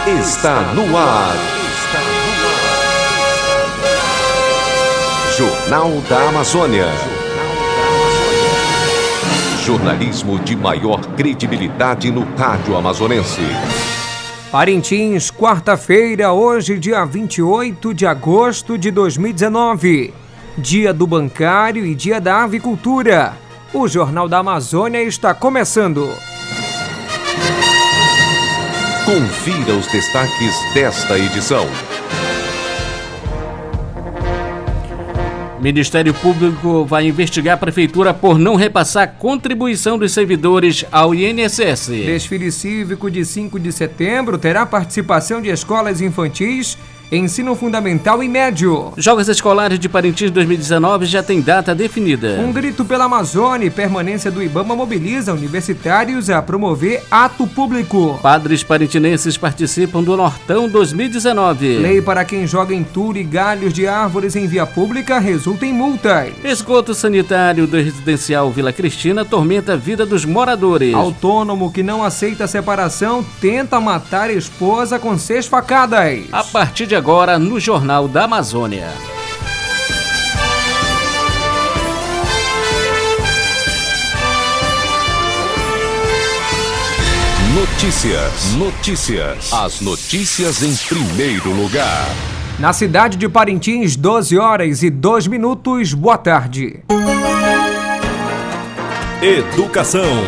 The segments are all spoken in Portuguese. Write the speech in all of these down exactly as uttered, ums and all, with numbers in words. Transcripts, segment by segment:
está no ar. Jornal da Amazônia. Jornalismo de maior credibilidade no rádio amazonense. Parintins, quarta-feira, hoje, dia vinte e oito de agosto de dois mil e dezenove. Dia do Bancário e Dia da Avicultura. O Jornal da Amazônia está começando. Confira os destaques desta edição. Ministério Público vai investigar a Prefeitura por não repassar contribuição dos servidores ao I N S S. Desfile cívico de cinco de setembro terá participação de escolas infantis, ensino fundamental e médio. Jogos Escolares de Parintins dois mil e dezenove já tem data definida. Um grito pela Amazônia e permanência do IBAMA mobiliza universitários a promover ato público. Padres parintinenses participam do Nortão dois mil e dezenove. Lei para quem joga entulho e galhos de árvores em via pública resulta em multas. Esgoto sanitário do residencial Vila Cristina atormenta a vida dos moradores. Autônomo que não aceita separação tenta matar a esposa com seis facadas. A partir de agora no Jornal da Amazônia. Notícias, notícias. As notícias em primeiro lugar. Na cidade de Parintins, doze horas e dois minutos. Boa tarde. Educação.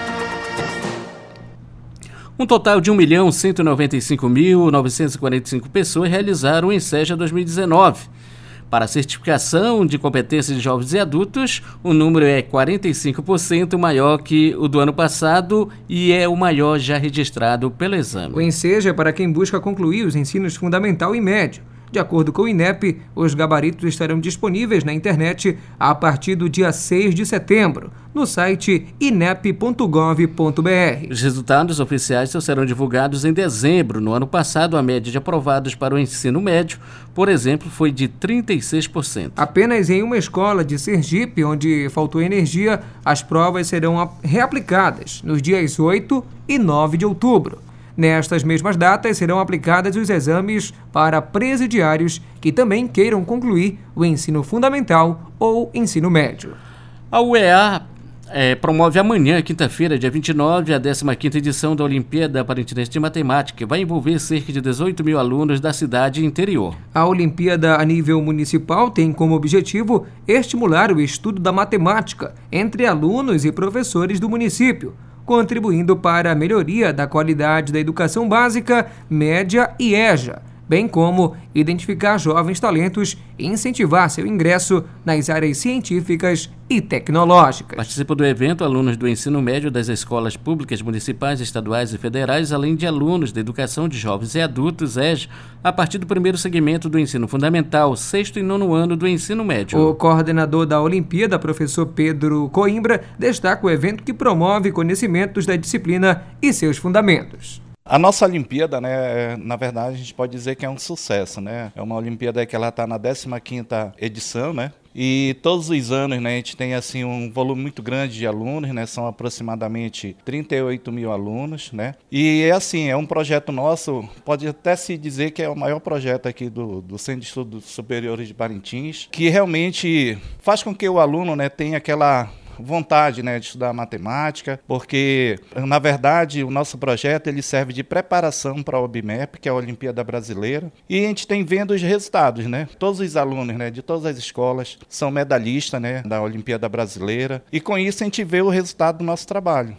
Um total de um milhão cento e noventa e cinco mil novecentas e quarenta e cinco pessoas realizaram o ENSEJA dois mil e dezenove. Para a certificação de competência de jovens e adultos, o número é quarenta e cinco por cento maior que o do ano passado e é o maior já registrado pelo exame. O ENSEJA é para quem busca concluir os ensinos fundamental e médio. De acordo com o INEP, os gabaritos estarão disponíveis na internet a partir do dia seis de setembro, no site inep ponto gov ponto br. Os resultados oficiais só serão divulgados em dezembro. No ano passado, a média de aprovados para o ensino médio, por exemplo, foi de trinta e seis por cento. Apenas em uma escola de Sergipe, onde faltou energia, as provas serão reaplicadas nos dias oito e nove de outubro. Nestas mesmas datas serão aplicados os exames para presidiários que também queiram concluir o ensino fundamental ou ensino médio. A U E A é, promove amanhã, quinta-feira, dia vinte e nove, a décima quinta edição da Olimpíada Parintinense de Matemática, que vai envolver cerca de dezoito mil alunos da cidade interior. A Olimpíada a nível municipal tem como objetivo estimular o estudo da matemática entre alunos e professores do município, contribuindo para a melhoria da qualidade da educação básica, média e EJA, bem como identificar jovens talentos e incentivar seu ingresso nas áreas científicas e tecnológicas. Participam do evento alunos do ensino médio das escolas públicas municipais, estaduais e federais, além de alunos da educação de jovens e adultos, EJA, a partir do primeiro segmento do ensino fundamental, sexto e nono ano do ensino médio. O coordenador da Olimpíada, professor Pedro Coimbra, destaca o evento que promove conhecimentos da disciplina e seus fundamentos. A nossa Olimpíada, né, na verdade, a gente pode dizer que é um sucesso, né? É uma Olimpíada que ela está na décima quinta edição, né? E todos os anos, né, a gente tem assim um volume muito grande de alunos, né? São aproximadamente trinta e oito mil alunos, né? E é assim, é um projeto nosso, pode até se dizer que é o maior projeto aqui do, do Centro de Estudos Superiores de Parintins, que realmente faz com que o aluno, né, tenha aquela vontade, né, de estudar matemática, porque, na verdade, o nosso projeto ele serve de preparação para a OBMEP, que é a Olimpíada Brasileira, e a gente tem vendo os resultados, né? Todos os alunos, né, de todas as escolas são medalhistas, né, da Olimpíada Brasileira, e com isso a gente vê o resultado do nosso trabalho.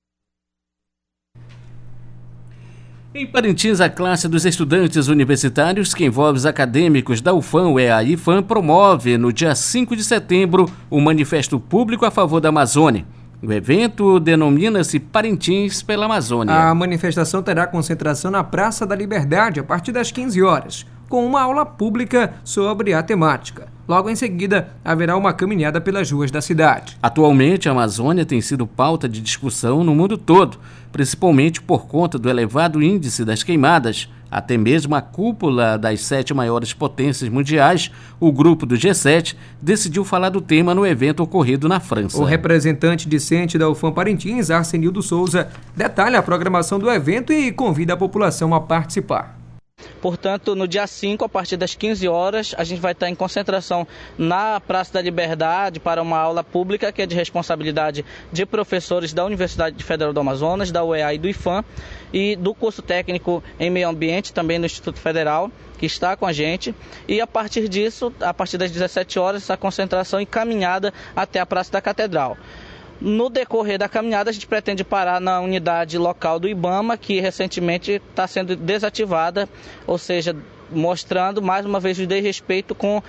Em Parintins, a classe dos estudantes universitários, que envolve os acadêmicos da UFAM, U E A e IFAM, promove, no dia cinco de setembro, o Manifesto Público a favor da Amazônia. O evento denomina-se Parintins pela Amazônia. A manifestação terá concentração na Praça da Liberdade a partir das quinze horas, com uma aula pública sobre a temática. Logo em seguida, haverá uma caminhada pelas ruas da cidade. Atualmente, a Amazônia tem sido pauta de discussão no mundo todo, principalmente por conta do elevado índice das queimadas, Até mesmo a cúpula das sete maiores potências mundiais, o grupo do G sete, decidiu falar do tema no evento ocorrido na França. O representante discente da UFAM Parintins, Arsenildo Souza, detalha a programação do evento e convida a população a participar. Portanto, no dia cinco, a partir das quinze horas, a gente vai estar em concentração na Praça da Liberdade para uma aula pública que é de responsabilidade de professores da Universidade Federal do Amazonas, da U E A e do IFAM, e do curso técnico em meio ambiente, também no Instituto Federal, que está com a gente. E a partir disso, a partir das dezessete horas, essa concentração encaminhada até a Praça da Catedral. No decorrer da caminhada, a gente pretende parar na unidade local do IBAMA, que recentemente está sendo desativada, ou seja, mostrando mais uma vez o desrespeito com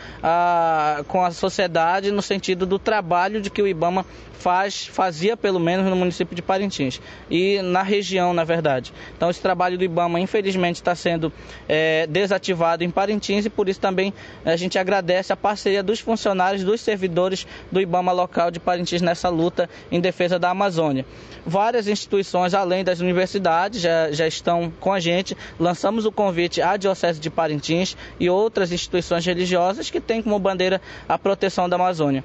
a, com a sociedade no sentido do trabalho de que o IBAMA faz, fazia pelo menos no município de Parintins e na região, na verdade. Então esse trabalho do IBAMA infelizmente está sendo é, desativado em Parintins e por isso também a gente agradece a parceria dos funcionários, dos servidores do IBAMA local de Parintins nessa luta em defesa da Amazônia. Várias instituições, além das universidades, já, já estão com a gente. Lançamos o convite à Diocese de Parintins e outras instituições religiosas que têm como bandeira a proteção da Amazônia.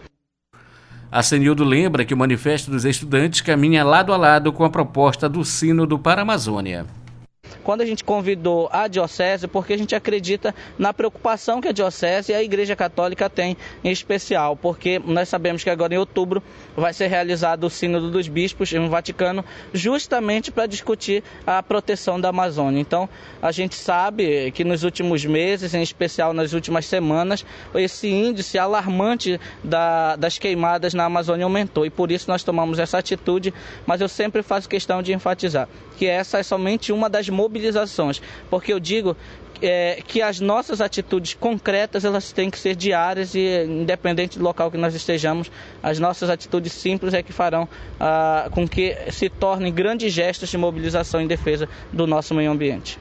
Arsenildo lembra que o Manifesto dos Estudantes caminha lado a lado com a proposta do Sínodo para a Amazônia. Quando a gente convidou a Diocese, porque a gente acredita na preocupação que a Diocese e a Igreja Católica têm em especial, porque nós sabemos que agora em outubro vai ser realizado o Sínodo dos Bispos no Vaticano, justamente para discutir a proteção da Amazônia. Então, a gente sabe que nos últimos meses, em especial nas últimas semanas, esse índice alarmante da, das queimadas na Amazônia aumentou e por isso nós tomamos essa atitude, mas eu sempre faço questão de enfatizar que essa é somente uma das mobilizações, porque eu digo é, que as nossas atitudes concretas elas têm que ser diárias e independente do local que nós estejamos, as nossas atitudes simples é que farão ah, com que se tornem grandes gestos de mobilização em defesa do nosso meio ambiente.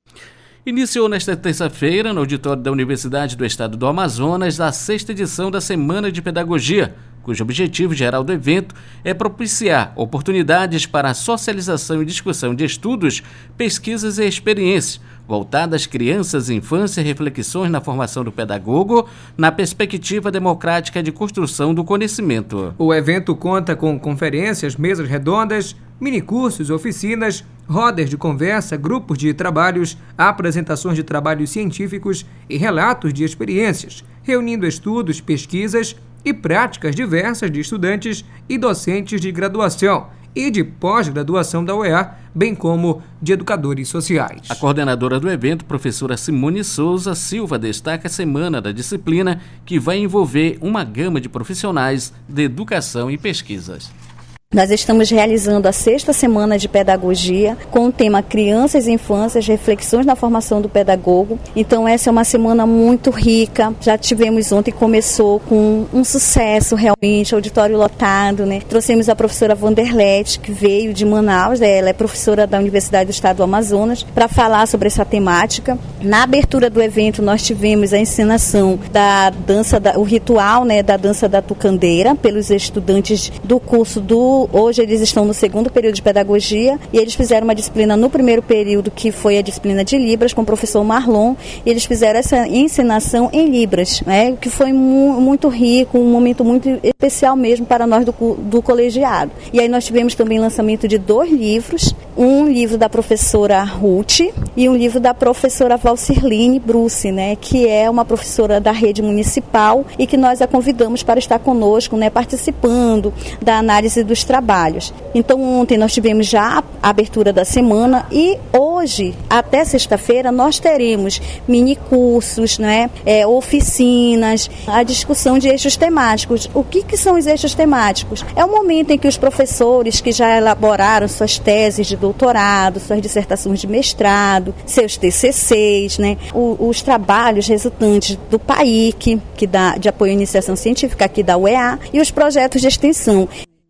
Iniciou nesta terça-feira, no auditório da Universidade do Estado do Amazonas, a sexta edição da Semana de Pedagogia, cujo objetivo geral do evento é propiciar oportunidades para a socialização e discussão de estudos, pesquisas e experiências, voltadas às crianças e infância, reflexões na formação do pedagogo, na perspectiva democrática de construção do conhecimento. O evento conta com conferências, mesas redondas, minicursos, oficinas, rodas de conversa, grupos de trabalhos, apresentações de trabalhos científicos e relatos de experiências, reunindo estudos, pesquisas e práticas diversas de estudantes e docentes de graduação e de pós-graduação da U E A, bem como de educadores sociais. A coordenadora do evento, professora Simone Souza Silva, destaca a Semana da Disciplina, que vai envolver uma gama de profissionais de educação e pesquisas. Nós estamos realizando a sexta semana de pedagogia com o tema Crianças e Infâncias, reflexões na formação do pedagogo. Então essa é uma semana muito rica. Já tivemos ontem, começou com um sucesso realmente, auditório lotado, né? Trouxemos a professora Vanderlete, que veio de Manaus, ela é professora da Universidade do Estado do Amazonas, para falar sobre essa temática. Na abertura do evento nós tivemos a encenação da dança, da, o ritual, né, da dança da tucandeira, pelos estudantes do curso do Hoje eles estão no segundo período de pedagogia e eles fizeram uma disciplina no primeiro período, que foi a disciplina de Libras, com o professor Marlon, e eles fizeram essa encenação em Libras, né, que foi mu- muito rico, um momento muito especial mesmo para nós do, do colegiado. E aí nós tivemos também lançamento de dois livros, um livro da professora Ruth e um livro da professora Valcirline Bruce, né, que é uma professora da rede municipal e que nós a convidamos para estar conosco, né, participando da análise dos trabalhos. Então ontem nós tivemos já a abertura da semana e hoje, até sexta-feira, nós teremos mini cursos, né, é, oficinas, a discussão de eixos temáticos. O que, que são os eixos temáticos? É o momento em que os professores que já elaboraram suas teses de doutorado, suas dissertações de mestrado, seus T C Cs, né, o, os trabalhos resultantes do P A I C, que dá de apoio à iniciação científica aqui da U E A, e os projetos de extensão.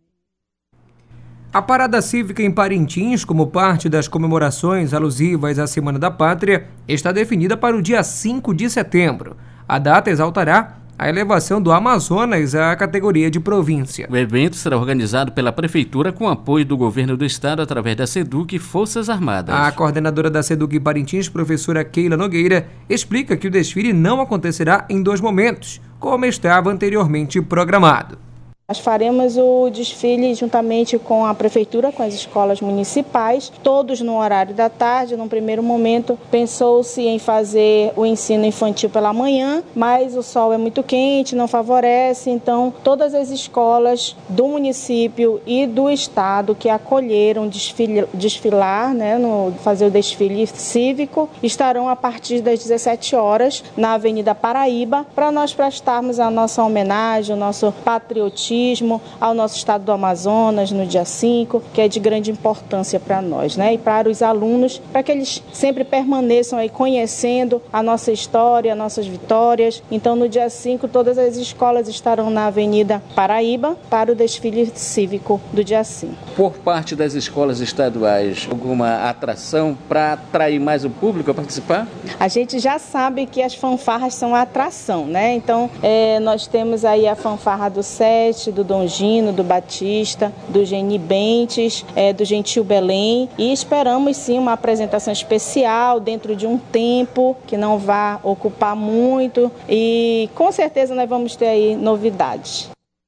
A Parada Cívica em Parintins, como parte das comemorações alusivas à Semana da Pátria, está definida para o dia cinco de setembro. A data exaltará a elevação do Amazonas à categoria de província. O evento será organizado pela Prefeitura com apoio do Governo do Estado através da SEDUC e Forças Armadas. A coordenadora da SEDUC Parintins, professora Keila Nogueira, explica que o desfile não acontecerá em dois momentos, como estava anteriormente programado. Nós faremos o desfile juntamente com a Prefeitura, com as escolas municipais, todos no horário da tarde. Num primeiro momento, pensou-se em fazer o ensino infantil pela manhã, mas o sol é muito quente, não favorece, então todas as escolas do município e do estado que acolheram desfile, desfilar, né, no, fazer o desfile cívico, estarão a partir das dezessete horas na Avenida Paraíba, para nós prestarmos a nossa homenagem, o nosso patriotismo ao nosso estado do Amazonas no dia cinco, que é de grande importância para nós, né? E para os alunos, para que eles sempre permaneçam aí conhecendo a nossa história, nossas vitórias. Então, no dia cinco, todas as escolas estarão na Avenida Paraíba para o desfile cívico do dia cinco. Por parte das escolas estaduais, alguma atração para atrair mais o público a participar? A gente já sabe que as fanfarras são a atração, né? Então, é, nós temos aí a fanfarra do Sete, do Dom Gino, do Batista, do Geni Bentes, é, do Gentil Belém, e esperamos sim uma apresentação especial dentro de um tempo que não vá ocupar muito, e com certeza nós vamos ter aí novidades.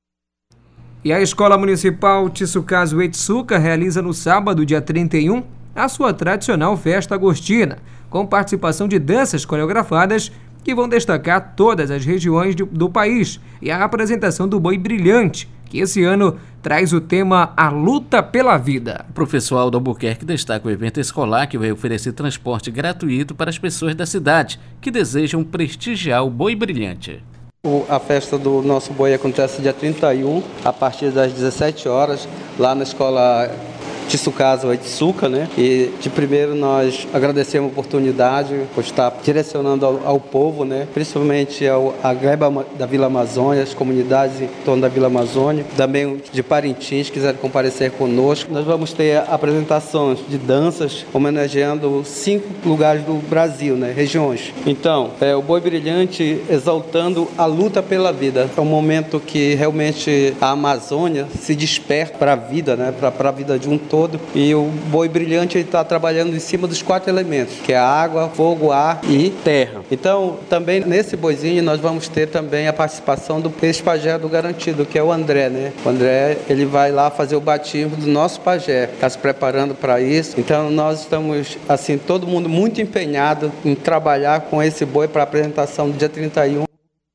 E a Escola Municipal Tsukazu Etsuka realiza no sábado, dia trinta e um, a sua tradicional festa agostina, com participação de danças coreografadas que vão destacar todas as regiões de, do país, e a apresentação do Boi Brilhante, que esse ano traz o tema A Luta pela Vida. O professor Aldo Albuquerque destaca o evento escolar, que vai oferecer transporte gratuito para as pessoas da cidade que desejam prestigiar o Boi Brilhante. O, a festa do nosso boi acontece dia trinta e um, a partir das dezessete horas, lá na escola Tsukazu Etsuka, né? E de primeiro nós agradecemos a oportunidade por estar direcionando ao, ao povo, né? Principalmente ao, a gleba da Vila Amazônia, as comunidades em torno da Vila Amazônia, também de Parintins, que quiserem comparecer conosco. Nós vamos ter apresentações de danças homenageando cinco lugares do Brasil, né? Regiões. Então, é o Boi Brilhante exaltando a luta pela vida. É um momento que realmente a Amazônia se desperta para a vida, né? Para a vida de um todo. E o Boi Brilhante está trabalhando em cima dos quatro elementos, que é a água, fogo, ar e terra. Então, também nesse boizinho nós vamos ter também a participação do ex-pajé do Garantido, que é o André, né? O André, ele vai lá fazer o batismo do nosso pajé, está se preparando para isso. Então, nós estamos, assim, todo mundo muito empenhado em trabalhar com esse boi para a apresentação do dia trinta e um.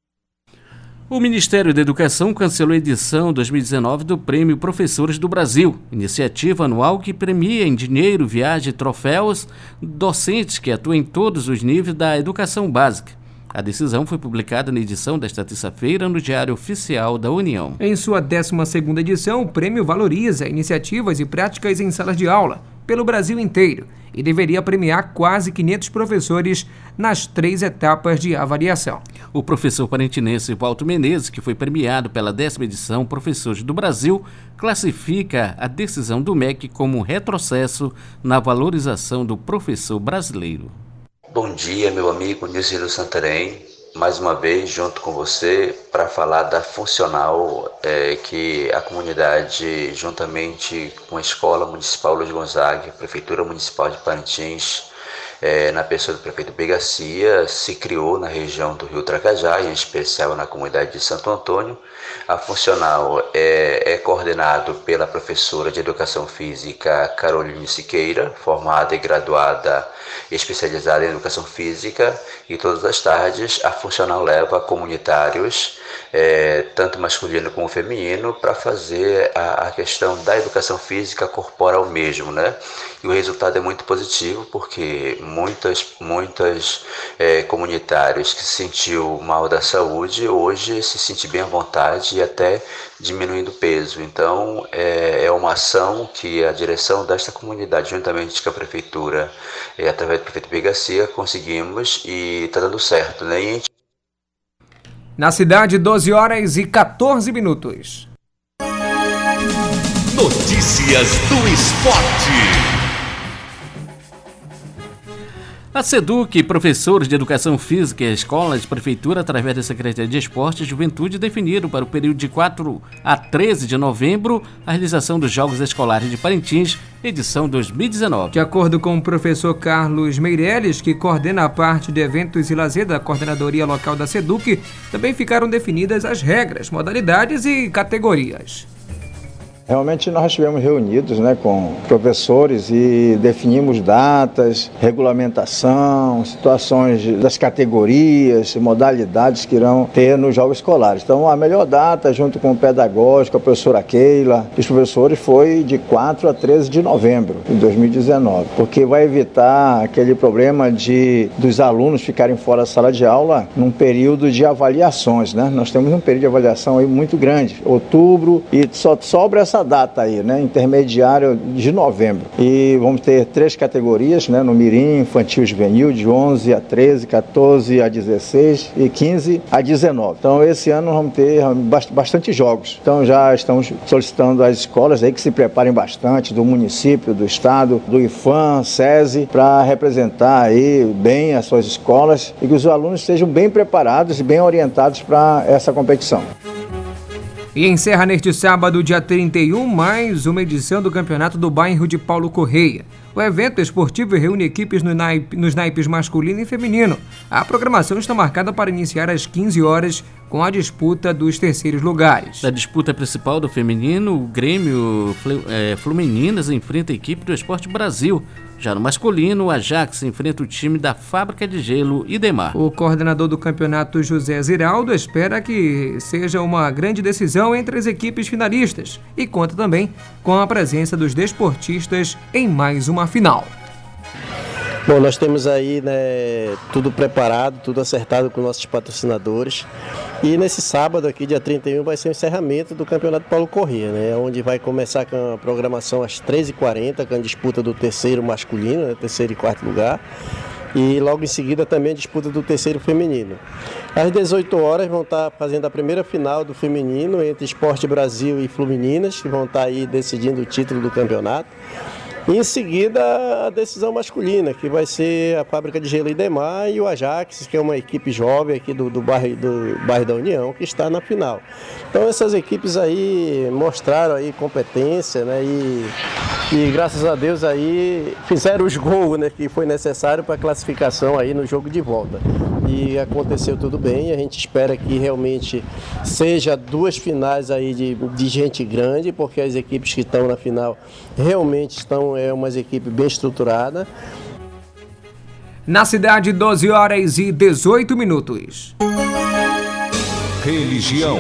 O Ministério da Educação cancelou a edição dois mil e dezenove do Prêmio Professores do Brasil, iniciativa anual que premia em dinheiro, viagem e troféus docentes que atuam em todos os níveis da educação básica. A decisão foi publicada na edição desta terça-feira no Diário Oficial da União. Em sua décima segunda edição, o prêmio valoriza iniciativas e práticas em salas de aula pelo Brasil inteiro e deveria premiar quase quinhentos professores nas três etapas de avaliação. O professor parintinense Walter Menezes, que foi premiado pela décima edição Professores do Brasil, classifica a decisão do M E C como um retrocesso na valorização do professor brasileiro. Bom dia, meu amigo Nilcílio Santarém, mais uma vez junto com você para falar da funcional é, que a comunidade, juntamente com a Escola Municipal Luiz Gonzaga, a Prefeitura Municipal de Parintins, é, na pessoa do prefeito Begacia, se criou na região do Rio Tracajá, em especial na comunidade de Santo Antônio. A funcional é, é coordenado pela professora de Educação Física Caroline Siqueira, formada e graduada especializada em Educação Física, e todas as tardes a funcional leva comunitários, é, tanto masculino como feminino, para fazer a, a questão da educação física corporal mesmo, né? E o resultado é muito positivo, porque muitas, muitas é, comunitários que se sentiu mal da saúde, hoje se sentem bem à vontade e até diminuindo o peso. Então é, é uma ação que a direção desta comunidade, juntamente com a prefeitura, e através do prefeito Begacia, conseguimos e está dando certo, né? E a gente... Na cidade, doze horas e quatorze minutos. Notícias do esporte. A SEDUC, professores de Educação Física e escolas de prefeitura, através da Secretaria de Esporte e Juventude, definiram para o período de quatro a treze de novembro a realização dos Jogos Escolares de Parintins, edição dois mil e dezenove. De acordo com o professor Carlos Meirelles, que coordena a parte de eventos e lazer da coordenadoria local da SEDUC, também ficaram definidas as regras, modalidades e categorias. Realmente nós estivemos reunidos, né, com professores e definimos datas, regulamentação, situações das categorias, modalidades que irão ter nos Jogos Escolares. Então a melhor data, junto com o pedagógico, a professora Keila e os professores, foi de quatro a treze de novembro de dois mil e dezenove, porque vai evitar aquele problema de dos alunos ficarem fora da sala de aula num período de avaliações, né? Nós temos um período de avaliação aí muito grande, outubro, e só sobra essa data aí, né, intermediário de novembro. E vamos ter três categorias, né, no Mirim, infantil e juvenil, de onze a treze, quatorze a dezesseis e quinze a dezenove. Então esse ano vamos ter bastante jogos. Então já estamos solicitando às escolas aí que se preparem bastante, do município, do estado, do IFAM, SESI, para representar aí bem as suas escolas e que os alunos estejam bem preparados e bem orientados para essa competição. E encerra neste sábado, dia trinta e um, mais uma edição do Campeonato do Bairro de Paulo Correia. O evento esportivo reúne equipes no naipe, nos naipes masculino e feminino. A programação está marcada para iniciar às quinze horas, com a disputa dos terceiros lugares. Da disputa principal do feminino, o Grêmio Flumeninas enfrenta a equipe do Esporte Brasil. Já no masculino, o Ajax enfrenta o time da Fábrica de Gelo Idemar. O coordenador do campeonato, José Ziraldo, espera que seja uma grande decisão entre as equipes finalistas e conta também com a presença dos desportistas em mais uma final. Bom, nós temos aí, né, tudo preparado, tudo acertado com nossos patrocinadores. E nesse sábado aqui, dia trinta e um, vai ser o encerramento do Campeonato Paulo Corrêa, né, onde vai começar com a programação às treze e quarenta, com a disputa do terceiro masculino, né, terceiro e quarto lugar. E logo em seguida também a disputa do terceiro feminino. Às dezoito horas vão estar fazendo a primeira final do feminino entre Esporte Brasil e Flumeninas, que vão estar aí decidindo o título do campeonato. E em seguida a decisão masculina, que vai ser a Fábrica de Gelo Idemar e o Ajax, que é uma equipe jovem aqui do, do, bairro, do bairro da União, que está na final. Então essas equipes aí mostraram aí competência, né, e, e graças a Deus aí fizeram os gols, né, que foi necessário para a classificação aí no jogo de volta. E aconteceu tudo bem, a gente espera que realmente seja duas finais aí de, de gente grande, porque as equipes que estão na final realmente estão, é umas equipes bem estruturadas. Na cidade, doze horas e dezoito minutos. Religião.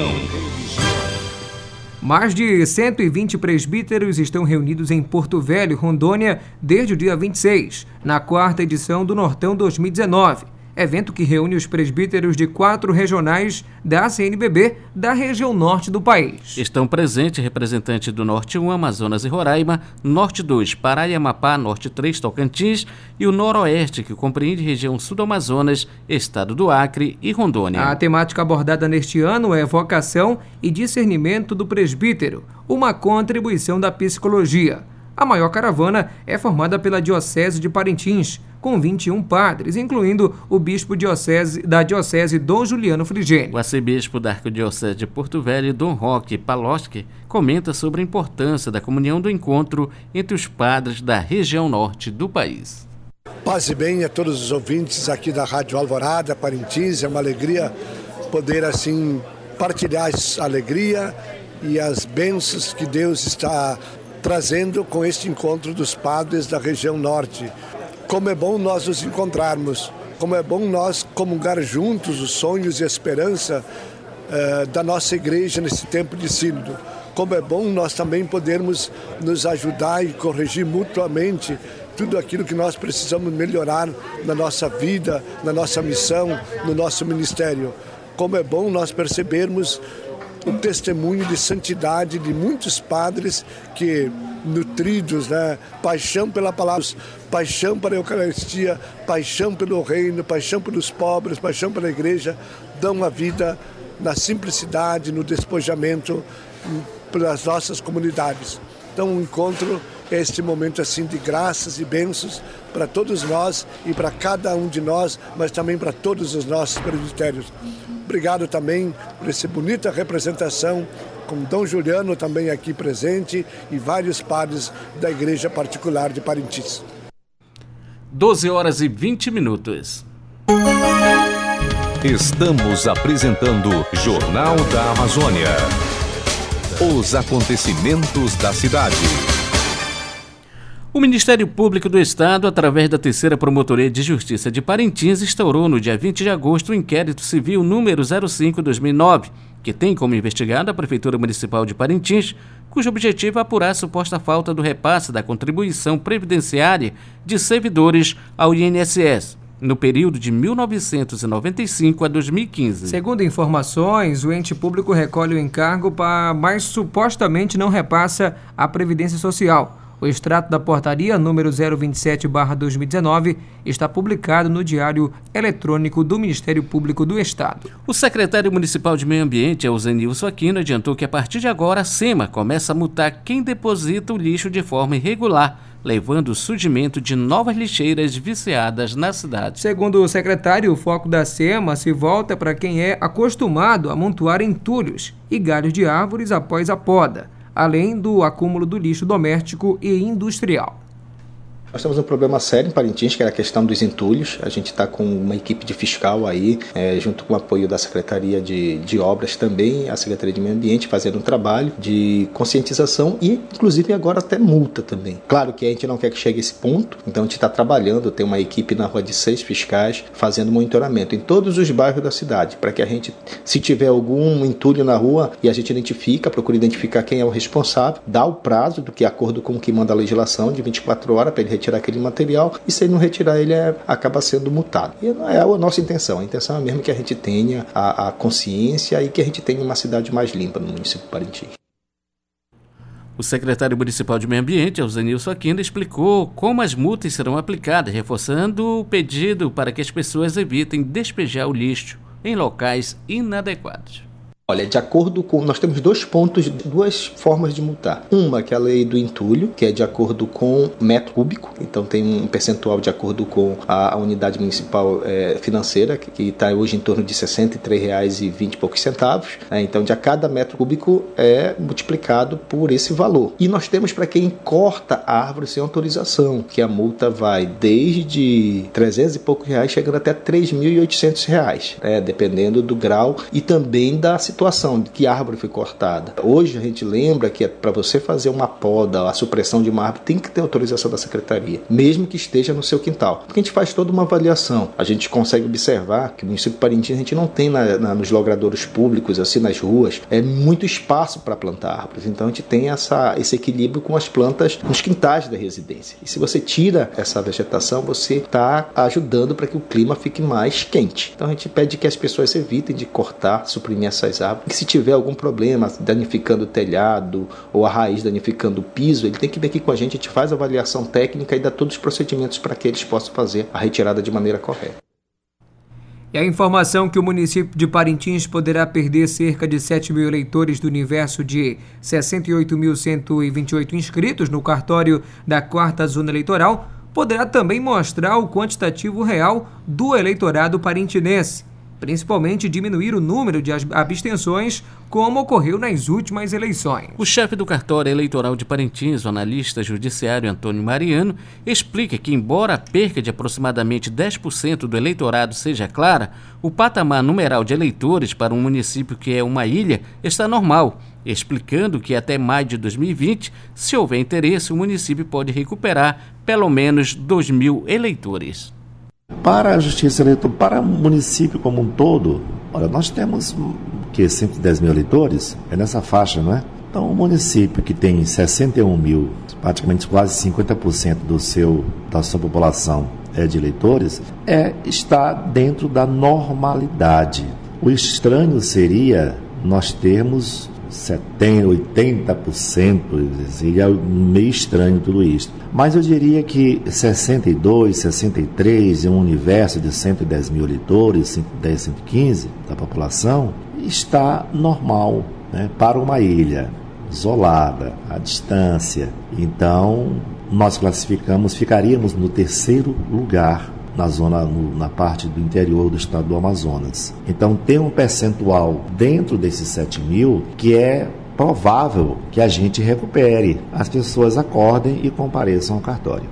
Mais de cento e vinte presbíteros estão reunidos em Porto Velho, Rondônia, desde o dia vinte e seis, na quarta edição do Nortão dois mil e dezenove. Evento que reúne os presbíteros de quatro regionais da C N B B da região norte do país. Estão presentes representantes do Norte um, Amazonas e Roraima, Norte dois, Pará e Amapá, Norte três, Tocantins e o Noroeste, que compreende região sul do Amazonas, estado do Acre e Rondônia. A temática abordada neste ano é vocação e discernimento do presbítero, uma contribuição da psicologia. A maior caravana é formada pela Diocese de Parintins, com vinte e um padres, incluindo o bispo diocese, da Diocese Dom Juliano Frigênio. O arcebispo da Arquidiocese de Porto Velho, Dom Roque Paloski, comenta sobre a importância da comunhão do encontro entre os padres da região norte do país. Paz e bem a todos os ouvintes aqui da Rádio Alvorada, Parintins. É uma alegria poder assim partilhar a alegria e as bênçãos que Deus está trazendo com este encontro dos padres da região norte. Como é bom nós nos encontrarmos, como é bom nós comungar juntos os sonhos e a esperança uh, da nossa igreja nesse tempo de sínodo. Como é bom nós também podermos nos ajudar e corrigir mutuamente tudo aquilo que nós precisamos melhorar na nossa vida, na nossa missão, no nosso ministério. Como é bom nós percebermos o testemunho de santidade de muitos padres que, nutridos, né, paixão pela palavra, paixão para a Eucaristia, paixão pelo reino, paixão pelos pobres, paixão pela igreja, dão a vida na simplicidade, no despojamento pelas nossas comunidades. Então, um encontro este momento assim de graças e bênçãos para todos nós e para cada um de nós, mas também para todos os nossos presbitérios. Obrigado também por essa bonita representação, com Dom Juliano também aqui presente e vários padres da Igreja Particular de Parintins. doze horas e vinte minutos. Estamos apresentando Jornal da Amazônia. Os acontecimentos da cidade. O Ministério Público do Estado, através da Terceira Promotoria de Justiça de Parintins, instaurou no dia vinte de agosto o inquérito civil número zero cinco barra dois mil e nove, que tem como investigada a Prefeitura Municipal de Parintins, cujo objetivo é apurar a suposta falta do repasse da contribuição previdenciária de servidores ao I N S S, no período de mil novecentos e noventa e cinco a dois mil e quinze. Segundo informações, o ente público recolhe o encargo, para, mas supostamente não repassa a Previdência Social. O extrato da portaria número zero vinte e sete barra dois mil e dezenove está publicado no Diário Eletrônico do Ministério Público do Estado. O secretário municipal de Meio Ambiente, Eusenilson Aquino, adiantou que a partir de agora a SEMA começa a multar quem deposita o lixo de forma irregular, levando o surgimento de novas lixeiras viciadas na cidade. Segundo o secretário, o foco da SEMA se volta para quem é acostumado a amontoar entulhos e galhos de árvores após a poda, além do acúmulo do lixo doméstico e industrial. Nós temos um problema sério em Parintins, que é a questão dos entulhos. A gente está com uma equipe de fiscal aí, é, junto com o apoio da Secretaria de, de Obras também, a Secretaria de Meio Ambiente, fazendo um trabalho de conscientização e, inclusive, agora até multa também. Claro que a gente não quer que chegue a esse ponto, então a gente está trabalhando, tem uma equipe na rua de seis fiscais fazendo monitoramento em todos os bairros da cidade, para que a gente, se tiver algum entulho na rua e a gente identifica, procura identificar quem é o responsável, dá o prazo do que, de acordo com o que manda a legislação, de vinte e quatro horas para ele retirar aquele material, e se ele não retirar, ele é, acaba sendo multado. E não é a nossa intenção. A intenção é mesmo que a gente tenha a, a consciência e que a gente tenha uma cidade mais limpa no município de Parintins. O secretário municipal de Meio Ambiente, Eusenilson Aquino, explicou como as multas serão aplicadas, reforçando o pedido para que as pessoas evitem despejar o lixo em locais inadequados. Olha, de acordo com... Nós temos dois pontos, duas formas de multar. Uma, que é a lei do entulho, que é de acordo com metro cúbico. Então tem um percentual de acordo com a, a unidade municipal é, financeira, que está hoje em torno de sessenta e três reais e vinte e poucos centavos. É, então, de a cada metro cúbico é multiplicado por esse valor. E nós temos para quem corta a árvore sem autorização, que a multa vai desde trezentos e poucos reais, chegando até três mil e oitocentos reais, é, dependendo do grau e também da situação de que árvore foi cortada. Hoje a gente lembra que para você fazer uma poda, a supressão de uma árvore, tem que ter autorização da secretaria, mesmo que esteja no seu quintal. Porque a gente faz toda uma avaliação. A gente consegue observar que no município de Parintins a gente não tem na, na, nos logradouros públicos, assim, nas ruas, é muito espaço para plantar árvores. Então a gente tem essa, esse equilíbrio com as plantas nos quintais da residência. E se você tira essa vegetação, você está ajudando para que o clima fique mais quente. Então a gente pede que as pessoas evitem de cortar, suprimir essas árvores. E se tiver algum problema danificando o telhado ou a raiz danificando o piso, ele tem que vir aqui com a gente, a gente faz a avaliação técnica e dá todos os procedimentos para que eles possam fazer a retirada de maneira correta. E a informação que o município de Parintins poderá perder cerca de sete mil eleitores do universo de sessenta e oito mil cento e vinte e oito inscritos no cartório da quarta Zona Eleitoral poderá também mostrar o quantitativo real do eleitorado parintinense, principalmente diminuir o número de abstenções, como ocorreu nas últimas eleições. O chefe do cartório eleitoral de Parintins, o analista judiciário Antônio Mariano, explica que, embora a perca de aproximadamente dez por cento do eleitorado seja clara, o patamar numeral de eleitores para um município que é uma ilha está normal, explicando que até maio de dois mil e vinte, se houver interesse, o município pode recuperar pelo menos dois mil eleitores. Para a Justiça Eleitoral, para o município como um todo, olha, nós temos que cento e dez mil eleitores, é nessa faixa, não é? Então, o município que tem sessenta e um mil, praticamente quase cinquenta por cento do seu, da sua população é de eleitores, é, está dentro da normalidade. O estranho seria nós termos setenta, oitenta por cento, seria meio estranho tudo isso. Mas eu diria que sessenta e dois, sessenta e três, em um universo de cento e dez mil eleitores, cento e dez, cento e quinze da população, está normal, né, para uma ilha. isolada, à distância. Então, nós classificamos, ficaríamos no terceiro lugar na zona, no, na parte do interior do estado do Amazonas. Então, tem um percentual dentro desses sete mil que é provável que a gente recupere. As pessoas acordem e compareçam ao cartório.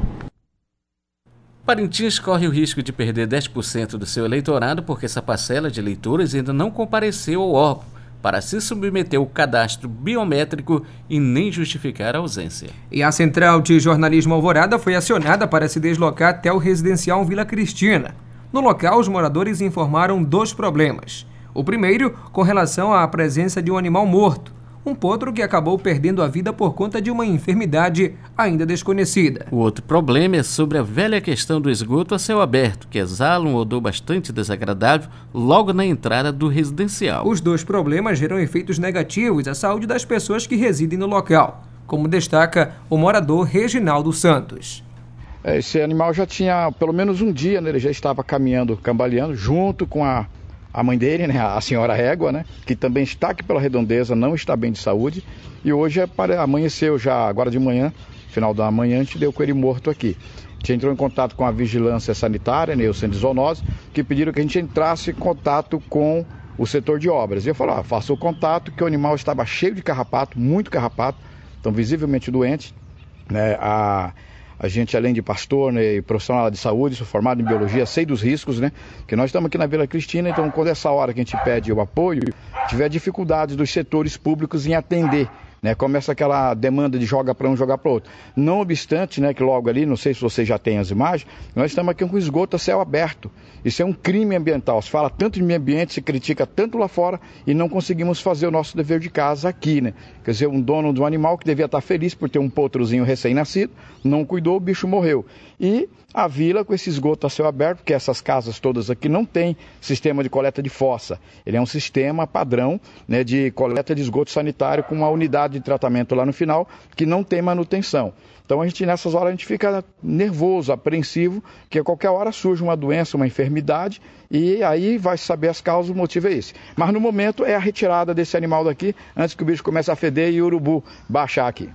Parintins corre o risco de perder dez por cento do seu eleitorado porque essa parcela de eleitores ainda não compareceu ao órgão para se submeter ao cadastro biométrico e nem justificar a ausência. E a Central de Jornalismo Alvorada foi acionada para se deslocar até o residencial Vila Cristina. No local, os moradores informaram dois problemas. O primeiro, com relação à presença de um animal morto, um potro que acabou perdendo a vida por conta de uma enfermidade ainda desconhecida. O outro problema é sobre a velha questão do esgoto a céu aberto, que exala um odor bastante desagradável logo na entrada do residencial. Os dois problemas geram efeitos negativos à saúde das pessoas que residem no local, como destaca o morador Reginaldo Santos. Esse animal já tinha pelo menos um dia, né? Ele já estava caminhando, cambaleando, junto com a a mãe dele, né, a senhora Régua, né, que também está aqui pela redondeza, não está bem de saúde, e hoje é para, amanheceu já agora de manhã, final da manhã, a gente deu com ele morto aqui. A gente entrou em contato com a vigilância sanitária, né, o centro de zoonose, que pediram que a gente entrasse em contato com o setor de obras. E eu falei, ah, faça o contato, que o animal estava cheio de carrapato, muito carrapato, então visivelmente doente, né, a... A gente, além de pastor, né, e profissional de saúde, sou formado em biologia, sei dos riscos, né? Que nós estamos aqui na Vila Cristina, então quando essa hora que a gente pede o apoio, tiver dificuldades dos setores públicos em atender, né? Começa aquela demanda de joga para um, jogar para outro. Não obstante, né, que logo ali, não sei se você já tem as imagens, nós estamos aqui com esgoto a céu aberto. Isso é um crime ambiental. Se fala tanto de meio ambiente, se critica tanto lá fora e não conseguimos fazer o nosso dever de casa aqui, né? Quer dizer, um dono de um animal que devia estar feliz por ter um potrozinho recém-nascido, não cuidou, o bicho morreu. E a vila com esse esgoto a céu aberto, porque essas casas todas aqui não tem sistema de coleta de fossa. Ele é um sistema padrão, né, de coleta de esgoto sanitário com uma unidade de tratamento lá no final que não tem manutenção. Então a gente nessas horas a gente fica nervoso, apreensivo, que a qualquer hora surge uma doença, uma enfermidade e aí vai saber as causas, o motivo é esse. Mas no momento é a retirada desse animal daqui antes que o bicho comece a feder e o urubu baixar aqui.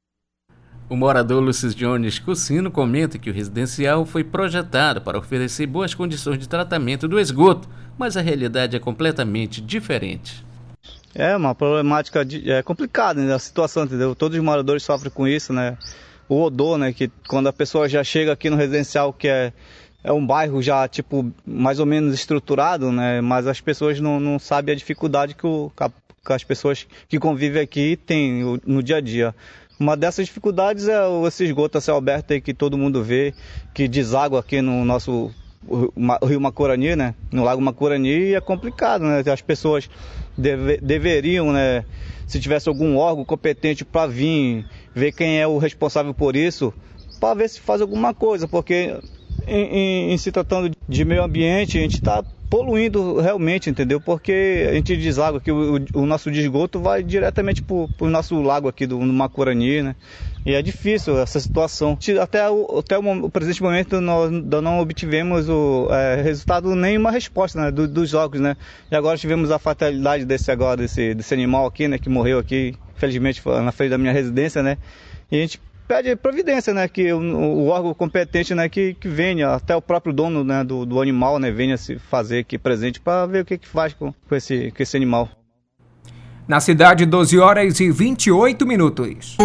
O morador Lucis Jones Cucino comenta que o residencial foi projetado para oferecer boas condições de tratamento do esgoto, mas a realidade é completamente diferente. É uma problemática de, é complicada, né, a situação, entendeu? Todos os moradores sofrem com isso, né? O odor, né? Que quando a pessoa já chega aqui no residencial, que é, é um bairro já, tipo, mais ou menos estruturado, né? Mas as pessoas não, não sabem a dificuldade que, o, que as pessoas que convivem aqui têm no dia a dia. Uma dessas dificuldades é esse esgoto a céu aberto aí que todo mundo vê, que deságua aqui no nosso o Rio Macorani, né? No Lago Macorani, e é complicado, né? As pessoas deve, deveriam, né? Se tivesse algum órgão competente para vir ver quem é o responsável por isso, para ver se faz alguma coisa, porque em, em, em se tratando de meio ambiente, a gente está poluindo realmente, entendeu? Porque a gente deságua aqui, o, o nosso esgoto vai diretamente para o nosso lago aqui do Macorani, né? E é difícil essa situação. Até o, até o presente momento nós não obtivemos o é, resultado, nem uma resposta, né, do, dos órgãos, né? E agora tivemos a fatalidade desse, agora, desse, desse animal aqui, né, que morreu aqui, felizmente na frente da minha residência, né? E a gente pede providência, né, que o, o órgão competente, né, que, que venha, até o próprio dono, né, do, do animal, né, venha se fazer aqui presente para ver o que, que faz com, com, esse, com esse animal. Na cidade, doze horas e vinte e oito minutos.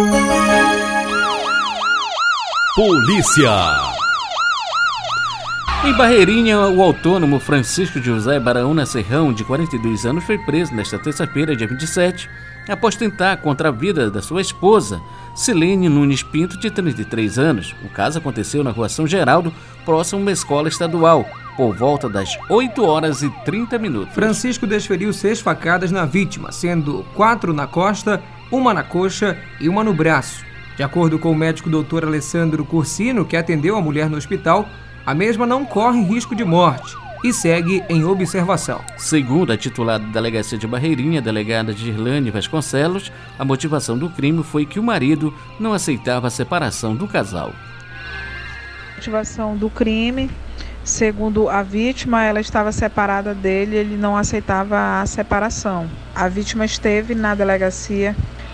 Polícia. Em Barreirinha, o autônomo Francisco José Baraúna Serrão, de quarenta e dois anos, foi preso nesta terça-feira, dia vinte e sete, após tentar contra a vida da sua esposa, Silene Nunes Pinto, de trinta e três anos. O caso aconteceu na rua São Geraldo, próximo a uma escola estadual, por volta das oito horas e trinta minutos. Francisco desferiu seis facadas na vítima, sendo quatro na costa, uma na coxa e uma no braço. De acordo com o médico doutor Alessandro Cursino, que atendeu a mulher no hospital, a mesma não corre risco de morte e segue em observação. Segundo a titular da delegacia de Barreirinha, a delegada Girlane Vasconcelos, a motivação do crime foi que o marido não aceitava a separação do casal. A motivação do crime, segundo a vítima, ela estava separada dele, ele não aceitava a separação. A vítima esteve na delegacia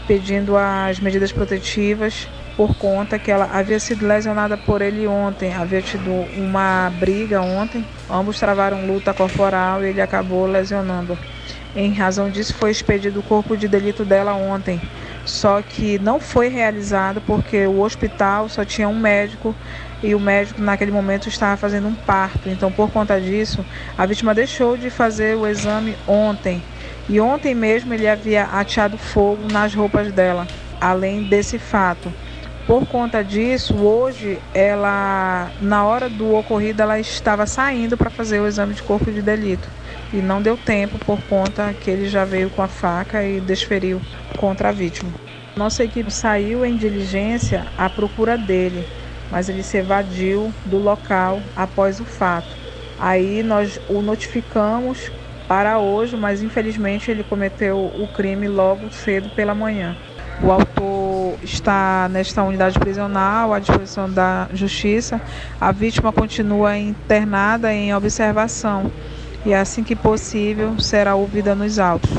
pedindo as medidas protetivas por conta que ela havia sido lesionada por ele ontem, havia tido uma briga ontem, ambos travaram luta corporal e ele acabou lesionando. Em razão disso foi expedido o corpo de delito dela ontem, só que não foi realizado porque o hospital só tinha um médico e o médico naquele momento estava fazendo um parto. Então, por conta disso, a vítima deixou de fazer o exame ontem. E ontem mesmo ele havia ateado fogo nas roupas dela, além desse fato. Por conta disso, hoje, ela, na hora do ocorrido, ela estava saindo para fazer o exame de corpo de delito. E não deu tempo por conta que ele já veio com a faca e desferiu contra a vítima. Nossa equipe saiu em diligência à procura dele, mas ele se evadiu do local após o fato. Aí nós o notificamos para hoje, mas infelizmente ele cometeu o crime logo cedo pela manhã. O autor está nesta unidade prisional à disposição da Justiça. A vítima continua internada em observação e assim que possível será ouvida nos autos.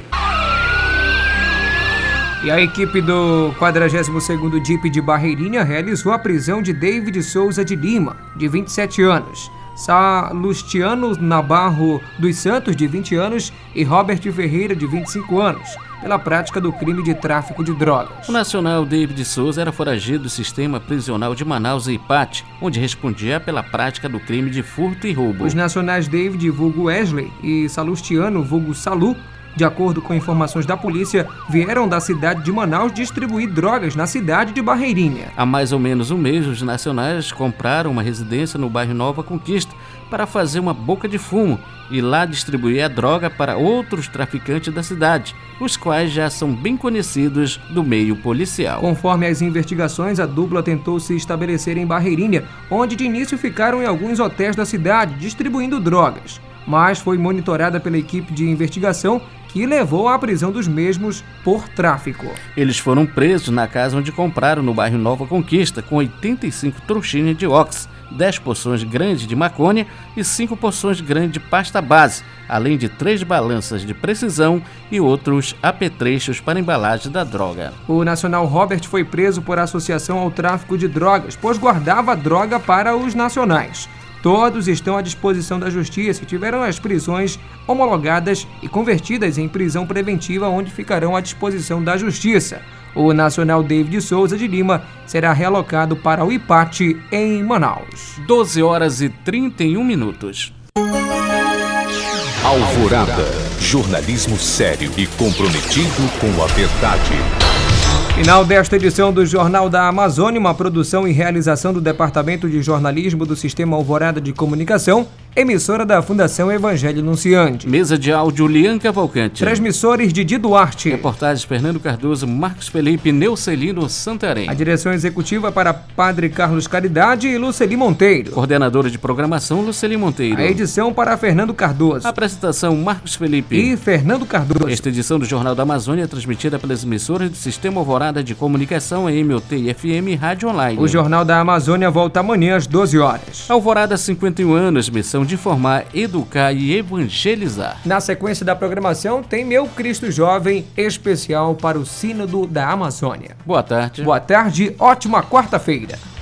E a equipe do quadragésimo segundo D I P de Barreirinha realizou a prisão de David Souza de Lima, de vinte e sete anos, Salustiano Nabarro dos Santos, de vinte anos, e Robert Ferreira, de vinte e cinco anos, pela prática do crime de tráfico de drogas. O nacional David Souza era foragido do sistema prisional de Manaus e Ipate, onde respondia pela prática do crime de furto e roubo. Os nacionais David, vulgo Wesley, e Salustiano, vulgo Salu, de acordo com informações da polícia, vieram da cidade de Manaus distribuir drogas na cidade de Barreirinha. Há mais ou menos um mês, os nacionais compraram uma residência no bairro Nova Conquista para fazer uma boca de fumo e lá distribuir a droga para outros traficantes da cidade, os quais já são bem conhecidos do meio policial. Conforme as investigações, a dupla tentou se estabelecer em Barreirinha, onde de início ficaram em alguns hotéis da cidade distribuindo drogas, mas foi monitorada pela equipe de investigação que levou à prisão dos mesmos por tráfico. Eles foram presos na casa onde compraram no bairro Nova Conquista, com oitenta e cinco trouxinhas de ox, dez porções grandes de maconha e cinco porções grandes de pasta base, além de três balanças de precisão e outros apetrechos para embalagem da droga. O nacional Robert foi preso por associação ao tráfico de drogas, pois guardava droga para os nacionais. Todos estão à disposição da Justiça e tiveram as prisões homologadas e convertidas em prisão preventiva, onde ficarão à disposição da Justiça. O nacional David Souza de Lima será realocado para o Ipate, em Manaus. doze horas e trinta e um minutos. Alvorada, jornalismo sério e comprometido com a verdade. Final desta edição do Jornal da Amazônia, uma produção e realização do Departamento de Jornalismo do Sistema Alvorada de Comunicação, emissora da Fundação Evangelho Anunciante. Mesa de áudio, Lian Cavalcante. Transmissores, Didi Duarte. Reportagens, Fernando Cardoso, Marcos Felipe, Neucelino Santarém. A direção executiva para Padre Carlos Caridade e Luceli Monteiro. Coordenadora de programação, Luceli Monteiro. A edição para Fernando Cardoso. A apresentação, Marcos Felipe e Fernando Cardoso. Esta edição do Jornal da Amazônia é transmitida pelas emissoras do Sistema Alvorada de Comunicação, M O T e F M Rádio Online. O Jornal da Amazônia volta amanhã às doze horas. Alvorada, cinquenta e um anos, missão de informar, educar e evangelizar. Na sequência da programação tem Meu Cristo Jovem, especial para o Sínodo da Amazônia. Boa tarde. Boa tarde, ótima quarta-feira.